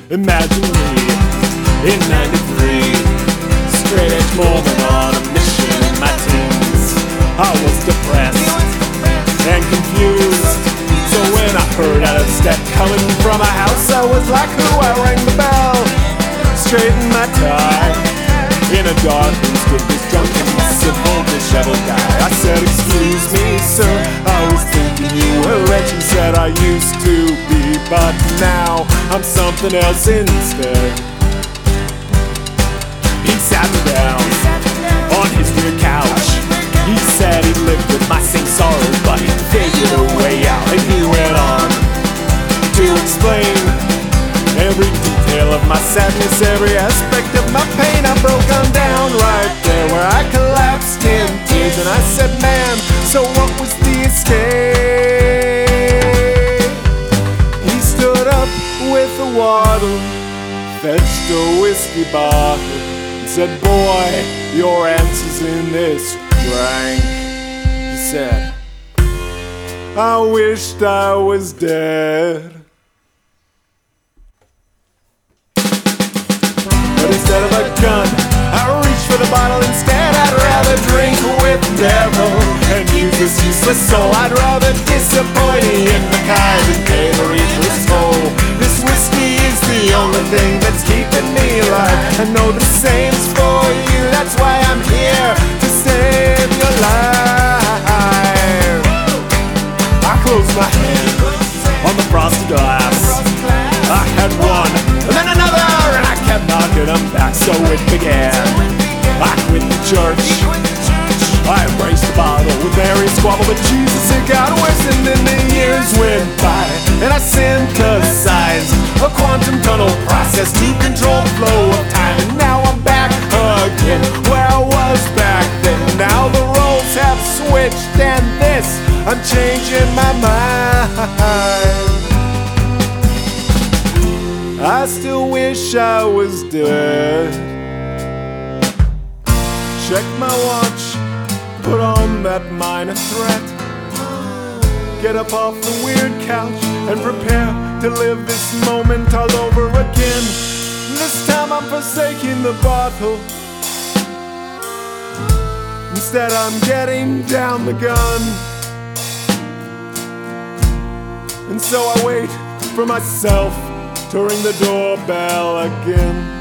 Imagine me in 93, straight edge Mormon on a mission in my teens. I was depressed and confused, so when I heard a step coming from a house, I was like, who? I rang the bell, straightened my tie. In a dark room stood this drunken, simple, disheveled guy. I said, excuse me, sir, I was thinking you were rich. He said, I used to be, but now I'm something else instead. He sat me down on his rear couch. He said he lived with my same sorrows, but he figured a way out. And he went on to explain every detail of my sadness, every aspect of my pain. I broke on down right there where I collapsed in tears. And I said, man, so what was the escape? He stood up with a waddle, fetched a whiskey bottle, and said, boy, your answer's in this drink. He said, I wished I was dead. But instead of a gun, I reached for the bottle instead. I'd rather drink with the devil and use this useless soul. I'd rather disappoint in the kind and pay the reaper's toll. This whiskey is the only thing that's keeping me alive. I know the same's for you, that's why I'm here to save your life. I closed my hand on the frosted glass. I had one, and then another, and I kept knocking them back, so it began. I quit the church, I embraced the bottle with Mary squabble, but Jesus, it got worse, and then the years went by, and I synthesized a quantum tunnel process to control the flow of time, and now I'm back again where I was back then. Now the roles have switched, and this, I'm changing my mind. I still wish I was dead. Check my watch, put on that minor threat. Get up off the weird couch and prepare to live this moment all over again. This time I'm forsaking the bottle. Instead I'm getting down the gun. And so I wait for myself to ring the doorbell again.